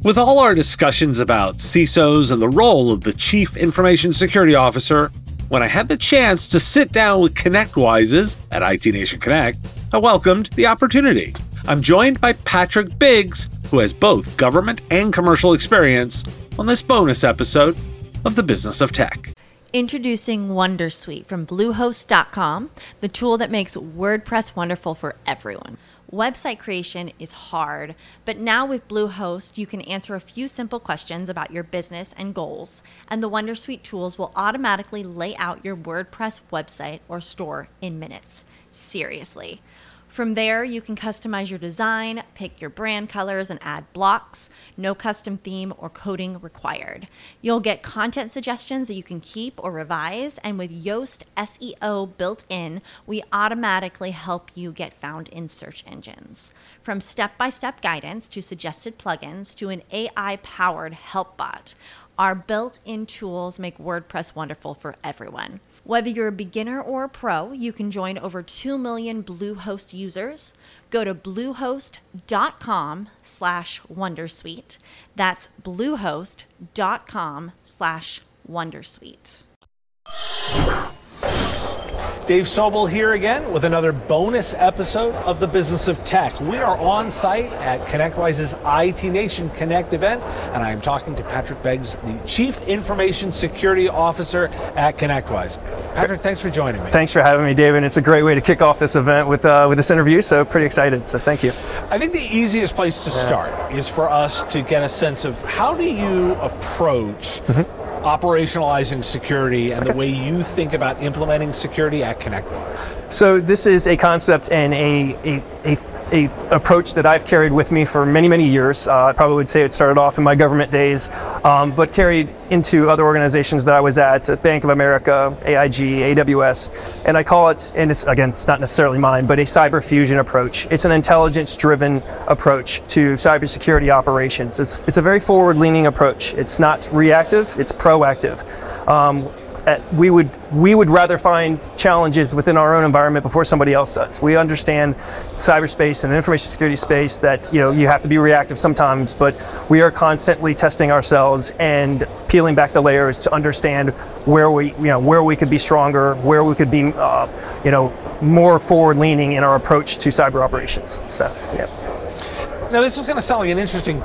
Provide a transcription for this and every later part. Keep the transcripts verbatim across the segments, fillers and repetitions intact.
With all our discussions about C I S Os and the role of the Chief Information Security Officer, when I had the chance to sit down with ConnectWises at I T Nation Connect, I welcomed the opportunity. I'm joined by Patrick Biggs, who has both government and commercial experience, on this bonus episode of The Business of Tech. Introducing Wondersuite from Bluehost dot com, the tool that makes WordPress wonderful for everyone. Website creation is hard, but now with Bluehost, you can answer a few simple questions about your business and goals, and the Wondersuite tools will automatically lay out your WordPress website or store in minutes. Seriously. From there, you can customize your design, pick your brand colors, and add blocks. No custom theme or coding required. You'll get content suggestions that you can keep or revise, and with Yoast S E O built in, we automatically help you get found in search engines. From step-by-step guidance to suggested plugins to an A I-powered help bot, our built-in tools make WordPress wonderful for everyone. Whether you're a beginner or a pro, you can join over two million Bluehost users. Go to bluehost.com slash Wondersuite. That's bluehost.com slash Wondersuite. Dave Sobel here again with another bonus episode of The Business of Tech. We are on site at ConnectWise's I T Nation Connect event, and I am talking to Patrick Biggs, the Chief Information Security Officer at ConnectWise. Patrick, thanks for joining me. Thanks for having me, David. It's a great way to kick off this event with uh, with this interview, so pretty excited, so thank you. I think the easiest place to start yeah. is for us to get a sense of how do you approach mm-hmm. operationalizing security and okay. the way you think about implementing security at ConnectWise. So this is a concept and a, a, a, a approach that I've carried with me for many, many years. Uh, I probably would say it started off in my government days, um, but carried into other organizations that I was at, at Bank of America, A I G, A W S, and I call it, and it's again, it's not necessarily mine, but a cyber fusion approach. It's an intelligence-driven approach to cybersecurity operations. It's, it's a very forward-leaning approach. It's not reactive, it's proactive. Um, We would we would rather find challenges within our own environment before somebody else does. We understand cyberspace and the information security space that you know you have to be reactive sometimes, but we are constantly testing ourselves and peeling back the layers to understand where we you know where we could be stronger, where we could be uh, you know more forward-leaning in our approach to cyber operations. So yeah. Now this is going to sound like an interesting,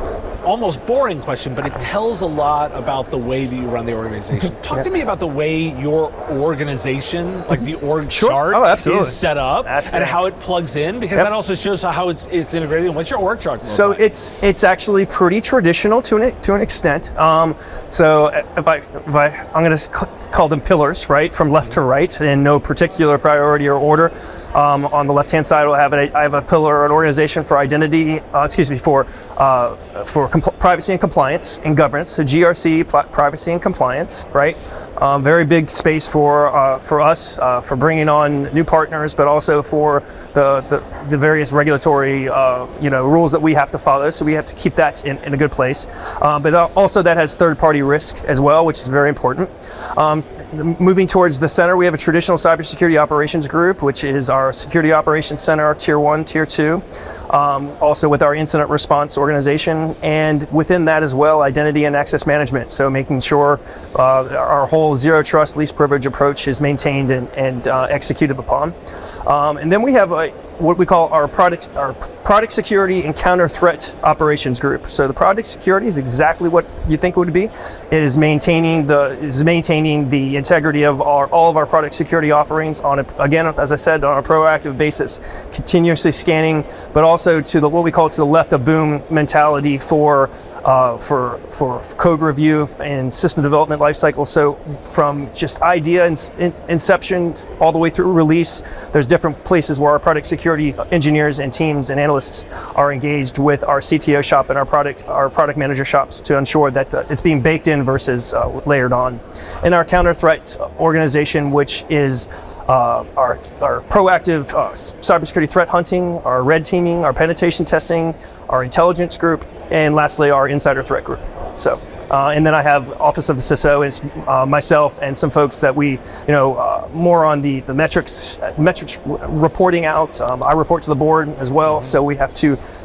almost boring question, but it tells a lot about the way that you run the organization. Talk yeah. to me about the way your organization, like the org sure. chart, oh, absolutely. is set up That's and it. how it plugs in, because yep. that also shows how it's it's integrated. And what's your org chart? So like? it's it's actually pretty traditional to an to an extent. Um, so if I, if I I'm going to call them pillars, right, from left to right, in no particular priority or order. Um, on the left-hand side, I'll have a, I have a pillar, an organization for identity, uh, excuse me, for uh, for compl- privacy and compliance and governance. So G R C, pl- privacy and compliance, right? Um, very big space for uh, for us uh, for bringing on new partners, but also for the the, the various regulatory uh, you know rules that we have to follow. So we have to keep that in, in a good place. Uh, but also that has third-party risk as well, which is very important. Um, moving towards the center, we have a traditional cybersecurity operations group, which is our security operations center, our tier one, tier two. Um, also with our incident response organization, and within that as well, identity and access management. So making sure uh, our whole zero trust, least privilege approach is maintained and, and uh, executed upon. Um, and then we have a, what we call our product, our product security and counter threat operations group. So the product security is exactly what you think it would be. It is maintaining the is maintaining the integrity of our, all of our product security offerings on a, again, as I said, on a proactive basis, continuously scanning, but also to the what we call to the left of boom mentality for. Uh, for for code review and system development lifecycle. So from just idea and in, inception all the way through release, there's different places where our product security engineers and teams and analysts are engaged with our C T O shop and our product our product manager shops to ensure that uh, it's being baked in versus uh, layered on. And our counter threat organization, which is Uh, our, our proactive uh, cybersecurity threat hunting, our red teaming, our penetration testing, our intelligence group, and lastly, our insider threat group. So, uh, and then I have Office of the C I S O, it's uh, myself and some folks that we, you know, uh, more on the, the metrics, metrics reporting out. Um, I report to the board as well, so we have to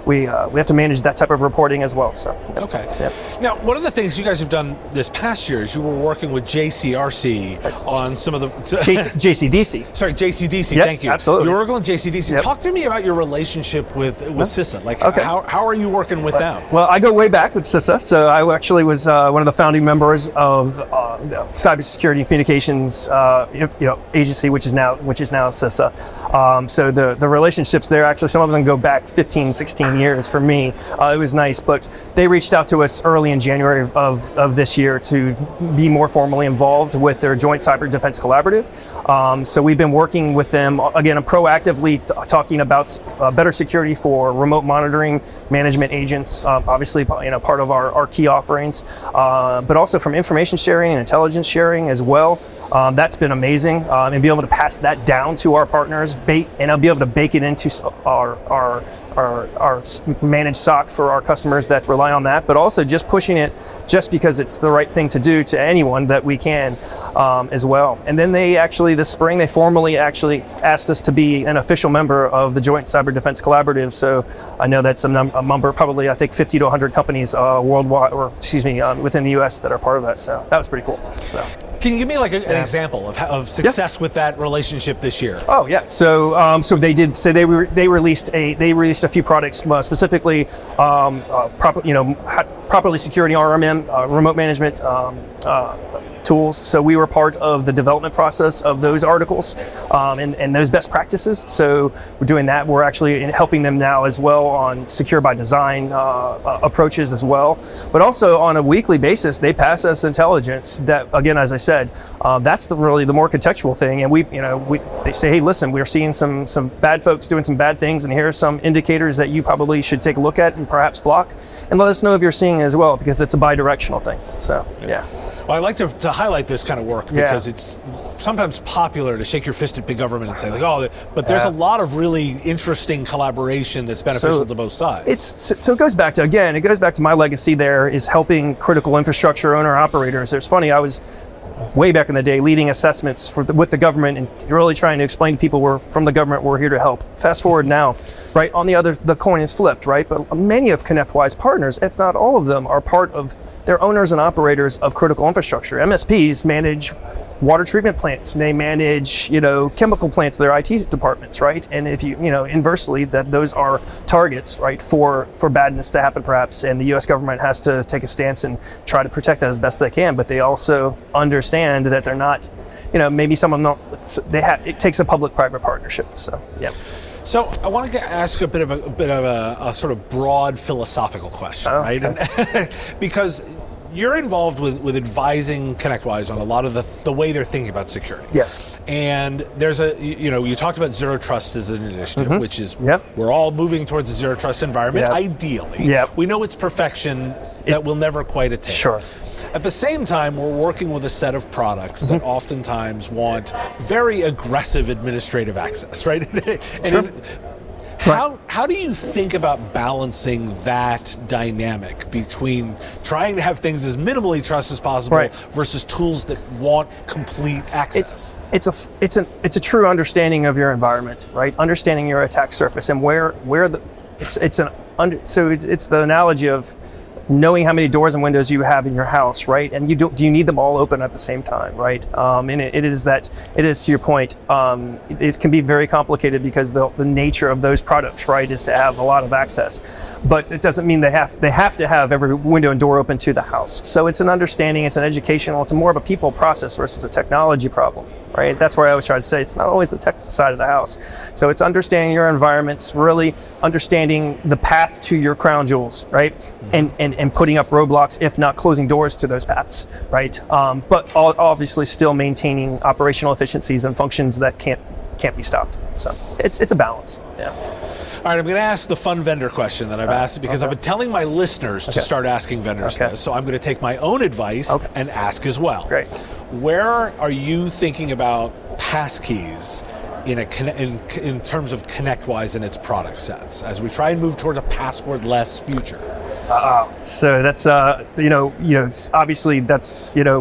we uh, we have to manage that type of reporting as well. So okay. Yep. Now, one of the things you guys have done this past year is you were working with J C R C on some of the J C D C. Sorry, J C D C. Yes, thank you. absolutely. You were working with J C D C. Yep. Talk to me about your relationship with with CISA. Like, Okay. how how are you working with them? Well, I go way back with CISA. So I actually was uh, one of the founding members of uh, the Cybersecurity and Communications uh, you know, agency, which is now which is now CISA. Um, so the the relationships there, actually, some of them go back fifteen, sixteen years for me. Uh, it was nice, but they reached out to us early in January of, of this year to be more formally involved with their Joint Cyber Defense Collaborative. Um, so we've been working with them, again, proactively t- talking about uh, better security for remote monitoring management agents, uh, obviously, you know, part of our, our key offerings, uh, but also from information sharing and intelligence sharing as well. Um, that's been amazing, um, and be able to pass that down to our partners, bait, and I'll be able to bake it into our our our, our managed S O C for our customers that rely on that, but also just pushing it just because it's the right thing to do to anyone that we can um, as well. And then they actually, this spring, they formally actually asked us to be an official member of the Joint Cyber Defense Collaborative. So I know that's a, num- a number, probably I think fifty to one hundred companies uh, worldwide, or excuse me, um, within the U S that are part of that. So that was pretty cool. So. Can you give me like a, an Yeah. example of, of success Yeah. with that relationship this year? Oh yeah, so um, so they did. So they were they released a they released a few products uh, specifically, um, uh, proper you know ha- properly security R M M, uh, remote management um, uh, tools. So we were part of the development process of those articles um, and and those best practices. So we're doing that. We're actually helping them now as well on secure by design uh, uh, approaches as well. But also on a weekly basis, they pass us intelligence that, again, as I said, uh, that's the really the more contextual thing. And we, you know, we they say, hey, listen, we're seeing some some bad folks doing some bad things, and here are some indicators that you probably should take a look at and perhaps block, and let us know if you're seeing it as well, because it's a bi-directional thing. So yeah. Well, I like to, to highlight this kind of work because Yeah. it's sometimes popular to shake your fist at big government and say, like, oh, but there's Yeah. a lot of really interesting collaboration that's beneficial So to both sides. It's so, so it goes back to, again, it goes back to my legacy there is helping critical infrastructure owner operators. It's funny, I was way back in the day leading assessments for the, with the government and really trying to explain to people we're from the government, we're here to help. Fast forward now, right, on the other, the coin is flipped, right? But many of ConnectWise partners, if not all of them, are part of, they're owners and operators of critical infrastructure. M S Ps manage water treatment plants, they manage, you know, chemical plants, their I T departments, right? And if you, you know, inversely, that those are targets, right, for, for badness to happen perhaps, and the U S government has to take a stance and try to protect that as best they can, but they also understand that they're not, you know, maybe some of them don't, they have, it takes a public-private partnership, so, yeah. So I want to ask a bit of a, a bit of a, a sort of broad philosophical question, Oh, right? okay. And because you're involved with, with advising ConnectWise on a lot of the the way they're thinking about security. Yes. And there's a, you know, you talked about zero trust as an initiative, Mm-hmm. which is, Yep. we're all moving towards a zero trust environment, Yep. ideally. Yep. We know it's perfection that we'll never quite attain. Sure. At the same time, we're working with a set of products that Mm-hmm. oftentimes want very aggressive administrative access, right? and Sure. it, how how do you think about balancing that dynamic between trying to have things as minimally trust as possible Right. versus tools that want complete access? It's it's a it's a it's a true understanding of your environment, right? Understanding your attack surface and where where the it's it's an under so it's, it's the analogy of knowing how many doors and windows you have in your house, right? And you do do you need them all open at the same time, right? Um, and it, it is that it is to your point. Um, it, it can be very complicated because the the nature of those products, right, is to have a lot of access, but it doesn't mean they have they have to have every window and door open to the house. So it's an understanding, it's an educational, it's more of a people process versus a technology problem, right? That's where I always try to say it's not always the tech side of the house. So it's understanding your environments, really understanding the path to your crown jewels, right? And, and and putting up roadblocks, if not closing doors to those paths, right? Um, but all, obviously still maintaining operational efficiencies and functions that can't can't be stopped. So it's it's a balance. Yeah. All right, I'm going to ask the fun vendor question that I've asked because okay. I've been telling my listeners to Okay. start asking vendors Okay. this. So I'm going to take my own advice Okay. and ask as well. Great. Where are you thinking about passkeys in a conne- in, in terms of ConnectWise and its product sets as we try and move toward a password-less future? So that's uh, you know you know obviously that's you know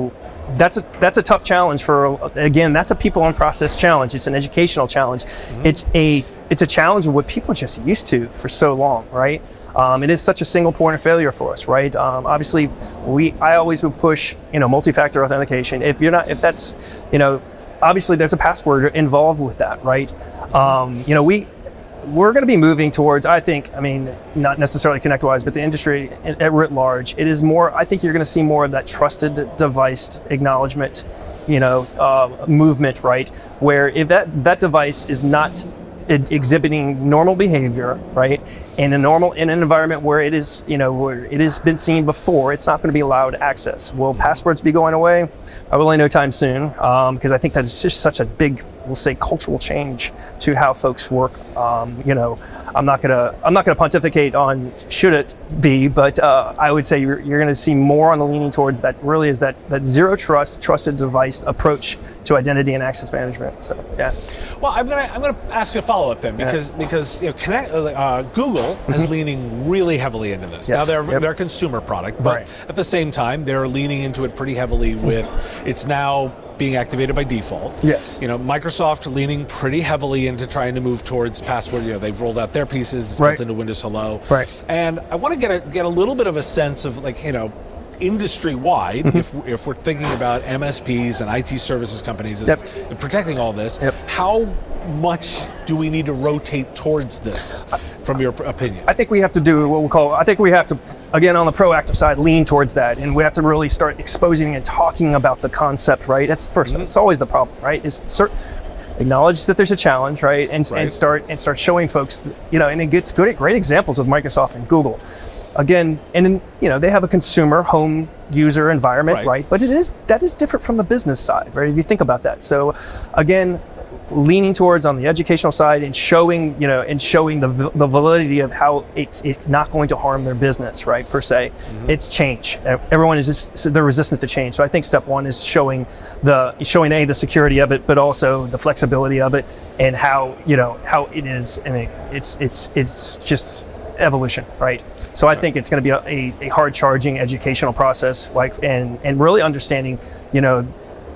that's a that's a tough challenge for, again, that's a people and process challenge. It's an educational challenge. Mm-hmm. It's a it's a challenge of what people are just used to for so long, right? Um, it is such a single point of failure for us, right? Um, obviously, we I always would push, you know, multi-factor authentication. If you're not, if that's, you know, obviously there's a password involved with that, right? Um, you know, we we're going to be moving towards, I think, I mean, not necessarily ConnectWise, but the industry at, at writ large. It is more, I think you're going to see more of that trusted device acknowledgement, you know, uh, movement, right? Where if that, that device is not exhibiting normal behavior, right, in a normal in an environment where it is, you know, where it has been seen before, it's not going to be allowed access. Will passwords be going away? Probably no time soon, because um, I think that's just such a big, we'll say, cultural change to how folks work. Um, you know, I'm not gonna I'm not gonna pontificate on should it be, but uh, I would say you're, you're going to see more on the leaning towards that. Really, is that that zero trust, trusted device approach to identity and access management. So yeah. Well, I'm gonna I'm gonna ask you a follow up then, because yeah. because you know, Connect, uh, Google mm-hmm. is leaning really heavily into this. Yes. Now they're yep. they're a consumer product, but right. at the same time they're leaning into it pretty heavily with it's now being activated by default. Yes. You know, Microsoft leaning pretty heavily into trying to move towards password. You know, they've rolled out their pieces, it's right. built into Windows Hello. Right. And I want to get a get a little bit of a sense of, like, you know, industry-wide, mm-hmm. if if we're thinking about M S Ps and I T services companies as yep. protecting all this, yep. how much do we need to rotate towards this, from your opinion? I think we have to do what we'll call, I think we have to, again, on the proactive side, lean towards that, and we have to really start exposing and talking about the concept, right? That's first, mm-hmm. it's always the problem, right? Is cert- acknowledge that there's a challenge, right? And right. and start and start showing folks, you know, and it gets good, great examples with Microsoft and Google. Again, and you know, they have a consumer home user environment, right. right? But it is, that is different from the business side, right? If you think about that. So again, leaning towards on the educational side and showing, you know, and showing the the validity of how it's it's not going to harm their business, right, per se. Mm-hmm. It's change. Everyone is just, so they're resistant to change. So I think step one is showing the showing a the security of it, but also the flexibility of it, and how, you know, how it is. I mean, it's it's it's just evolution, right? So I right. think it's going to be a, a, a hard charging educational process, like, and and really understanding, you know,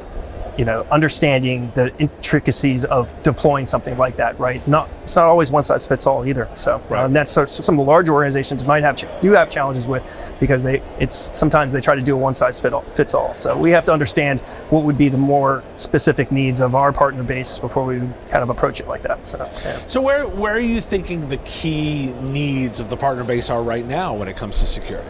you know, understanding the intricacies of deploying something like that, right? Not, it's not always one size fits all either. So right. um, that's sort of, some of the larger organizations might have do have challenges with, because they it's sometimes they try to do a one size fit all, fits all. So we have to understand what would be the more specific needs of our partner base before we kind of approach it like that. So yeah. So where where are you thinking the key needs of the partner base are right now when it comes to security?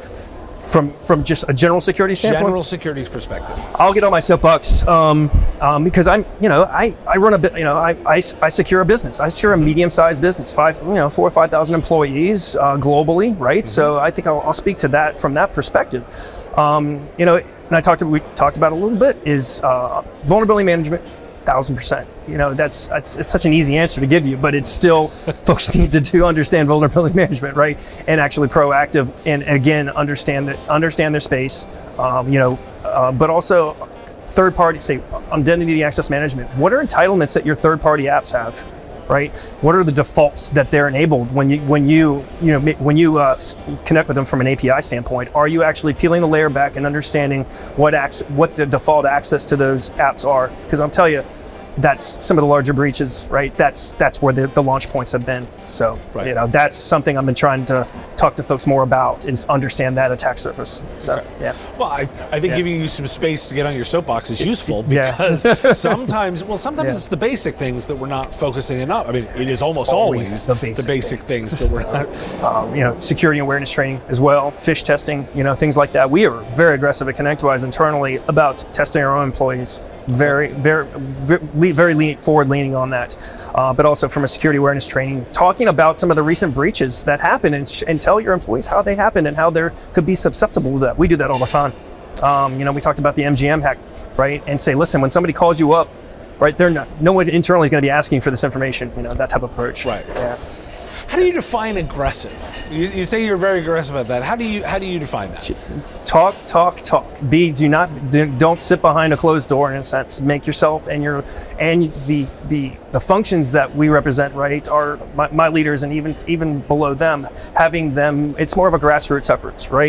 From from just a general security standpoint? General security perspective. I'll get on my soapbox um, um, because I'm, you know, I, I run a bit, you know, I, I, I secure a business. I secure a medium-sized business, five, you know, four or five thousand employees uh, globally, right? Mm-hmm. So I think I'll, I'll speak to that from that perspective. Um, you know, and I talked to, we talked about a little bit is uh, vulnerability management. Thousand percent. You know, that's it's, it's such an easy answer to give you, but it's still folks need to do understand vulnerability management, right? And actually proactive, and again understand that understand their space. Um, you know, uh, but also third party, say identity access management. What are entitlements that your third party apps have, right? What are the defaults that they're enabled when you when you you know when you uh, connect with them from an A P I standpoint? Are you actually peeling the layer back and understanding what ac- what the default access to those apps are? Because I'll tell you, that's some of the larger breaches, right? That's that's where the, the launch points have been. So right. you know, that's something I've been trying to talk to folks more about, is understand that attack surface. So okay. yeah. Well, I, I think yeah. giving you some space to get on your soapbox is useful, yeah. because sometimes, well, sometimes yeah. it's the basic things that we're not focusing enough. I mean, it is almost it's always, always the basic, the basic things. things that we're not. Um, you know, security awareness training as well, phish testing, you know, things like that. We are very aggressive at ConnectWise internally about testing our own employees. Very, very, very, very lean, forward leaning on that. Uh, but also from a security awareness training, talking about some of the recent breaches that happen, and, sh- and tell your employees how they happened and how they could be susceptible to that. We do that all the time. Um, you know, we talked about the M G M hack, right? And say, listen, when somebody calls you up, right, they're not, no one internally is going to be asking for this information, you know, that type of approach. Right. Yeah. How do you define aggressive? You, you say you're very aggressive about that. How do you how do you define that? Talk, talk, talk. B, do not do, don't sit behind a closed door, in a sense. Make yourself and your and the the the functions that we represent, right, are my, my leaders, and even even below them, having them. It's more of a grassroots efforts, right?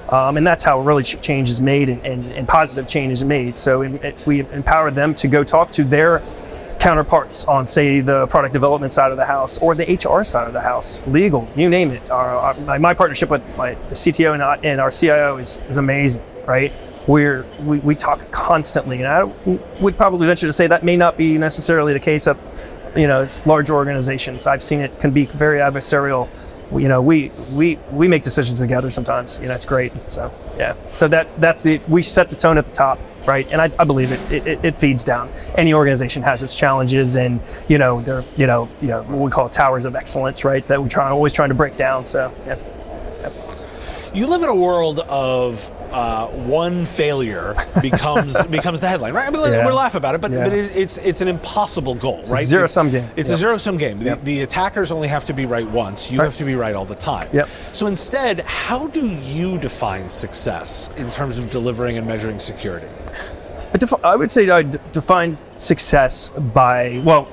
Um, and that's how really ch- change is made and, and, and positive change is made. So in, it, we empower them to go talk to their counterparts on, say, the product development side of the house or the H R side of the house, legal, you name it. Our, our, my, my partnership with my, the C T O and, I, and our C I O is, is amazing, right? We're, we, we talk constantly, and I would probably venture to say that may not be necessarily the case at, you know, large organizations. I've seen it can be very adversarial. You know, we we we make decisions together sometimes. You know, it's great. So yeah, so that's that's the we set the tone at the top, right? And I, I believe it, it it feeds down. Any organization has its challenges, and you know, they're you know you know what we call towers of excellence, right? That we try always trying to break down. So yeah. yeah. You live in a world of uh, one failure becomes becomes the headline, right? I mean, Yeah. we laugh about it, but, Yeah. but it, it's it's an impossible goal, It's right? a zero-sum game. It's Yep. a zero-sum game. Yep. The, the attackers only have to be right once. You Right. have to be right all the time. Yep. So instead, how do you define success in terms of delivering and measuring security? I, defi- I would say I d- define success by, well,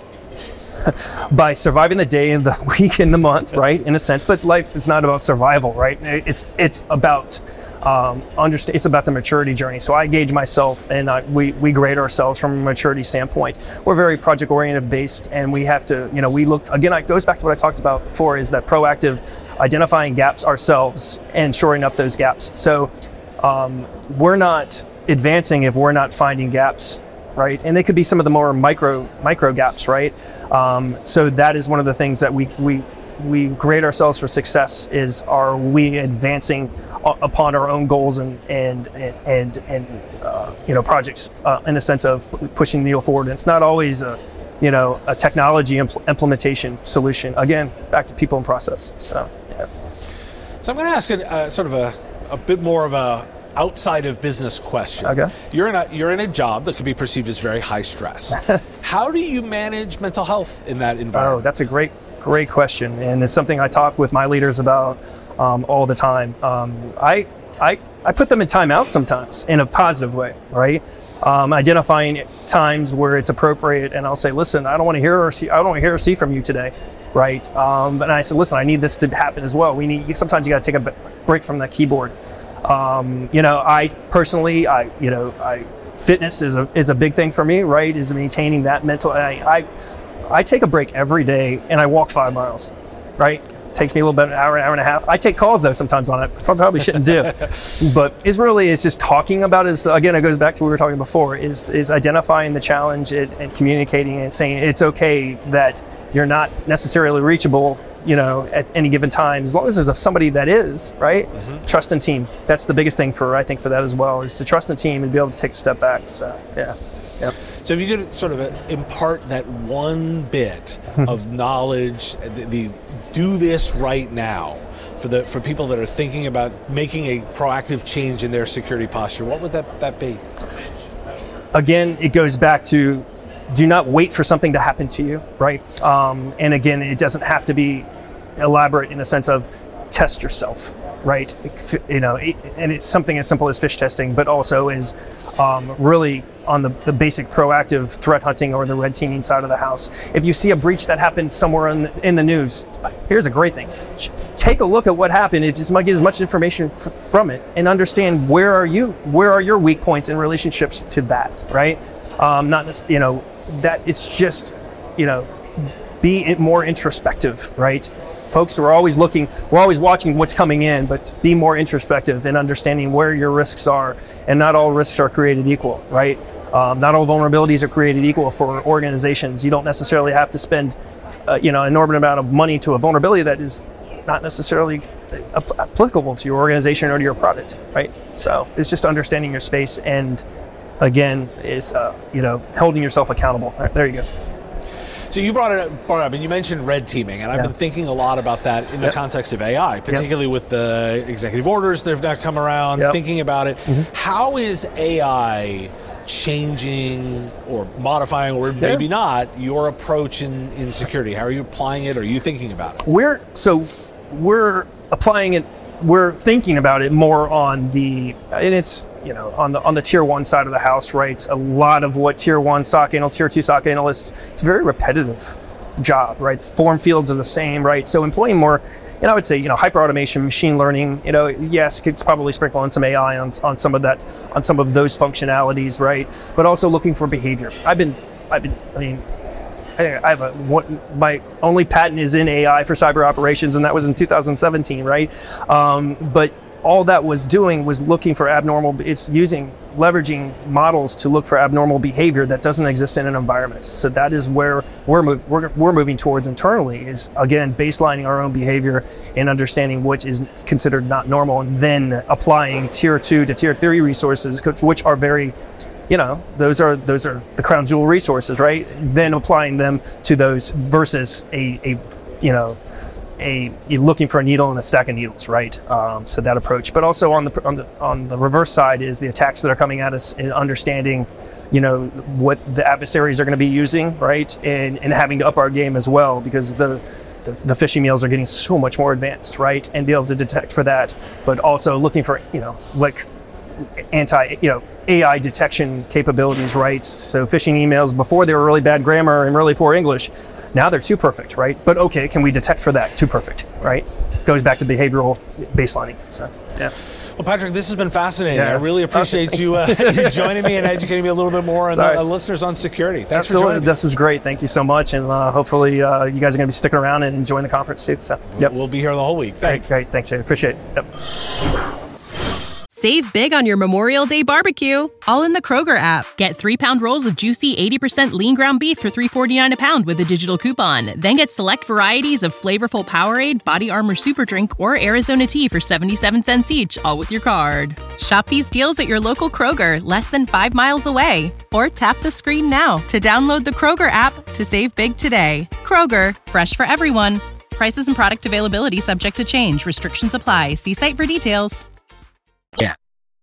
by surviving the day and the week and the month, right? In a sense, but life is not about survival, right? It's it's about um, understand. It's about the maturity journey. So I gauge myself, and I, we we grade ourselves from a maturity standpoint. We're very project oriented based, and we have to, you know, we look again. It goes back to what I talked about before: is that proactive identifying gaps ourselves and shoring up those gaps. So um, we're not advancing if we're not finding gaps, right? And they could be some of the more micro micro gaps, right? Um, so that is one of the things that we we we grade ourselves for success is, are we advancing u- upon our own goals and and and and, and uh, you know, projects uh, in a sense of pushing the needle forward. And it's not always a you know a technology impl- implementation solution. Again, back to people and process. So yeah. So I'm going to ask a, uh, sort of a, a bit more of a outside of business question. Okay. You're in a you're in a job that could be perceived as very high stress. How do you manage mental health in that Oh, environment? that's a great, great question, and it's something I talk with my leaders about um, all the time. Um, I, I, I put them in timeout sometimes in a positive way, right? Um, identifying times where it's appropriate, and I'll say, "Listen, I don't want to hear or see. I don't want to hear or see from you today." Right? Um, and I said, "Listen, I need this to happen as well. We need. Sometimes you got to take a b- break from that keyboard." Um, you know, I personally, I, you know, I, fitness is a, is a big thing for me, right? Is maintaining that mental, I, I, I take a break every day and I walk five miles, right? Takes me a little bit, an hour, an hour and a half. I take calls though sometimes on it, probably shouldn't do, but it's really, it's just talking about it. Is, again, it goes back to what we were talking before, is, is identifying the challenge and, and communicating and saying it's okay that you're not necessarily reachable, you know, at any given time, as long as there's a, somebody that is, right? Mm-hmm. Trust in team. That's the biggest thing for, I think, for that as well, is to trust in team and be able to take a step back. So, yeah. Yep. So if you could sort of impart that one bit of knowledge, the, the do this right now for the for people that are thinking about making a proactive change in their security posture, what would that, that be? Again, it goes back to, do not wait for something to happen to you, right? Um, and again, it doesn't have to be elaborate in the sense of test yourself, right? You know, it, and it's something as simple as fish testing, but also is um, really on the, the basic proactive threat hunting or the red teaming side of the house. If you see a breach that happened somewhere in the, in the news, here's a great thing. Take a look at what happened. If you might get as much information f- from it and understand where are you, where are your weak points in relationships to that, right? Um, not, you know, that it's just, you know, be more introspective, right? Folks, we're always looking, we're always watching what's coming in, but be more introspective and understanding where your risks are. And not all risks are created equal, right? Um, not all vulnerabilities are created equal for organizations. You don't necessarily have to spend, uh, you know, an enormous amount of money to a vulnerability that is not necessarily ap- applicable to your organization or to your product, right? So it's just understanding your space, and again, is uh, you know, holding yourself accountable. All right, there you go. So you brought it up, brought it up, and you mentioned red teaming, and I've Yeah. been thinking a lot about that in the Yep. context of A I, particularly Yep. with the executive orders that have now come around, Yep. thinking about it. Mm-hmm. How is A I changing or modifying, or maybe not, your approach in, in security? How are you applying it? Or are you thinking about it? We're, so we're applying it, we're thinking about it more on the, and it's, you know, on the on the tier one side of the house, right? A lot of what tier one stock analysts, tier two stock analysts, it's a very repetitive job, right? Form fields are the same, right? So employing more And I would say, you know, hyper automation, machine learning, you know, yes, it's probably sprinkle in some A I on, on some of that, on some of those functionalities, right? But also looking for behavior. I've been, I've been, I mean, I have a, one, my only patent is in A I for cyber operations, and that was in two thousand seventeen, right? Um, but all that was doing was looking for abnormal, it's using, leveraging models to look for abnormal behavior that doesn't exist in an environment. So that is where we're, move, we're, we're moving towards internally, is again, baselining our own behavior and understanding what is considered not normal, and then applying tier two to tier three resources, which are very, you know, those are those are the crown jewel resources, right? Then applying them to those versus a, a you know, a you're looking for a needle in a stack of needles, right? Um, so that approach, but also on the on the on the reverse side is the attacks that are coming at us, and understanding, you know, what the adversaries are going to be using, right? And and having to up our game as well, because the The, the phishing mails are getting so much more advanced, right? And be able to detect for that, but also looking for, you know, like anti, you know, A I detection capabilities, right? So phishing emails before they were really bad grammar and really poor English, now they're too perfect, right? But okay, can we detect for that? Too perfect, right? Goes back to behavioral baselining. So, yeah. Well, Patrick, this has been fascinating. Yeah. I really appreciate okay, you, uh, you joining me and educating me a little bit more on the uh, listeners on security. Thanks Absolutely. for joining me. This was great. Thank you so much. And uh, hopefully uh, you guys are going to be sticking around and enjoying the conference too. So, yep. We'll be here the whole week. Thanks. Great. Thanks, I appreciate it. Yep. Save big on your Memorial Day barbecue, all in the Kroger app. Get three-pound rolls of juicy eighty percent lean ground beef for three forty-nine a pound with a digital coupon. Then get select varieties of flavorful Powerade, Body Armor Super Drink, or Arizona tea for seventy-seven cents each, all with your card. Shop these deals at your local Kroger, less than five miles away. Or tap the screen now to download the Kroger app to save big today. Kroger, fresh for everyone. Prices and product availability subject to change. Restrictions apply. See site for details. Yeah.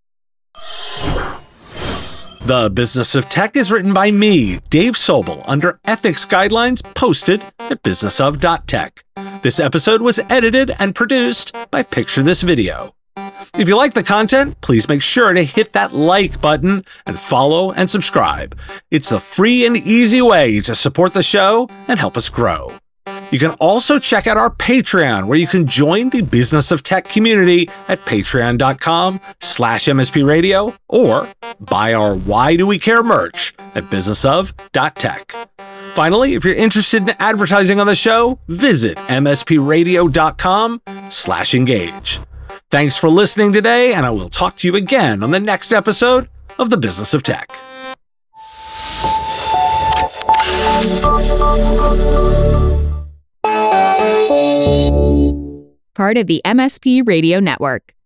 The Business of Tech is written by me, Dave Sobel, under ethics guidelines posted at business of dot tech. This episode was edited and produced by Picture This Video. If you like the content, please make sure to hit that like button and follow and subscribe. It's the free and easy way to support the show and help us grow. You can also check out our Patreon, where you can join the Business of Tech community at patreon.com slash MSP radio, or buy our Why Do We Care merch at business of dot tech. Finally, if you're interested in advertising on the show, visit mspradio.com slash engage. Thanks for listening today, and I will talk to you again on the next episode of The Business of Tech. Part of the M S P Radio Network.